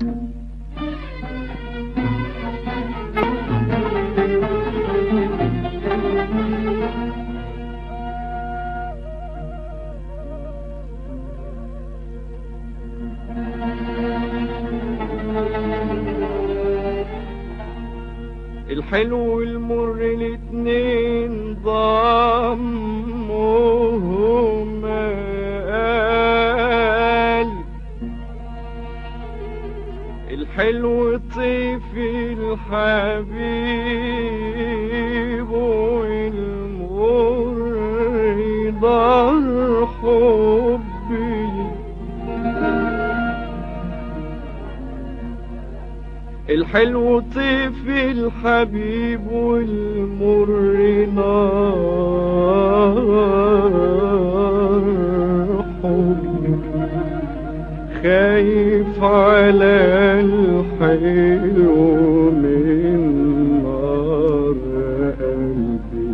الحلو والمر الاتنين ضمهم قال الحلو طيف الحبيب والمر دار حبي. الحلو طيف الحبيب والمر نار حبي. خايف على الحلو من نار قلبي.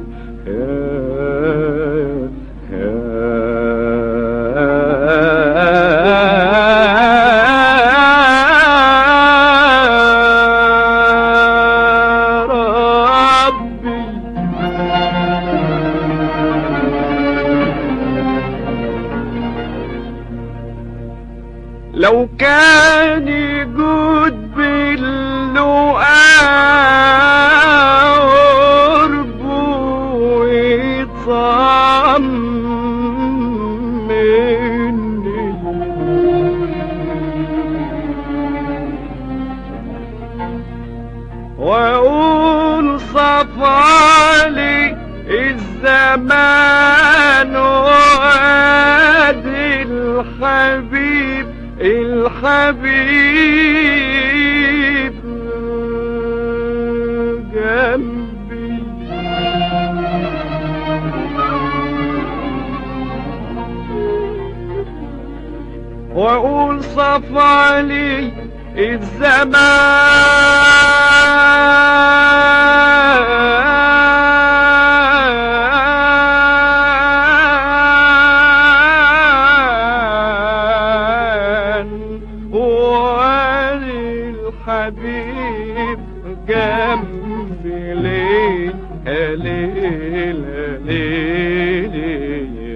لو كان يجود باللقاء قربه ويطمني واقول صفالي الزمان وادي الحبيب الحبيب جنبي. واقول صفى لي الزمان الحبيب جنبي. ليه ليه ليه